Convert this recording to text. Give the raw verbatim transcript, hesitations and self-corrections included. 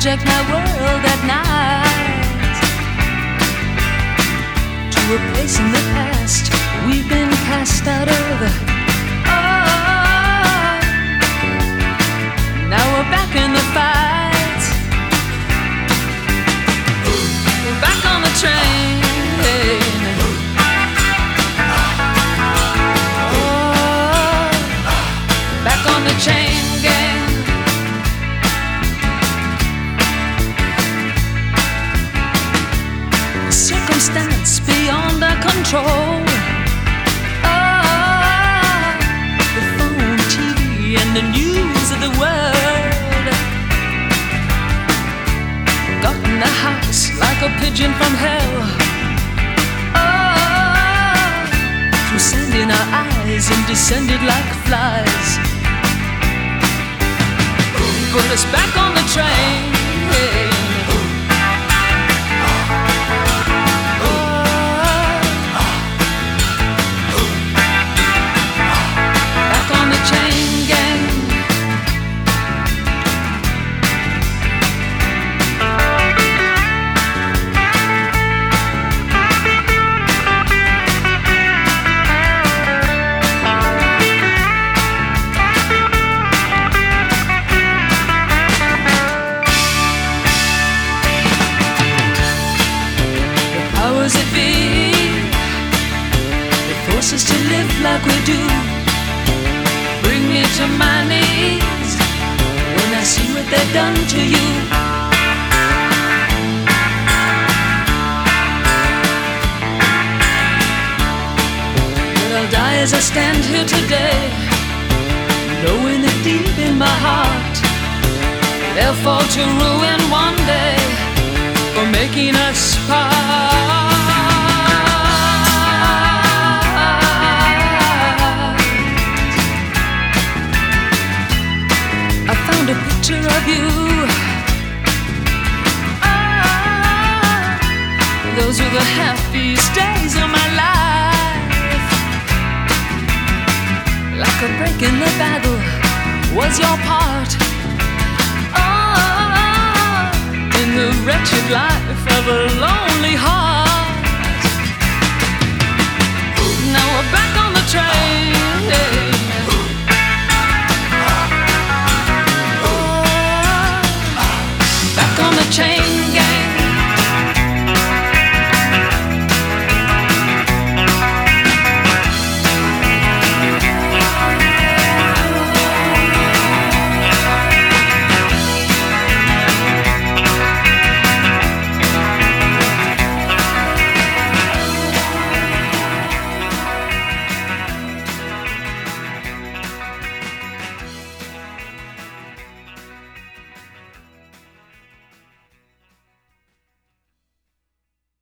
hijack my world at night to a place in the past we've been cast out of. Oh, now we're back in the fight. We're back on the train. Oh, back on the chain gang. Circumstance beyond our control. Oh, the phone, T V, and the news of the world got in the house like a pigeon from hell. Oh, through sand in our eyes and descended like flies. Put us back on the train. Powers that be, they force us to live like we do. Bring me to my knees when I see what they've done to you. But I'll die as I stand here today, knowing that deep in my heart they'll fall to ruin one day for making us part. I found a picture of you. Ah, those were the happiest days of my life. Like a break in the battle was your part. The wretched life of a lonely heart. Now we're back on the train.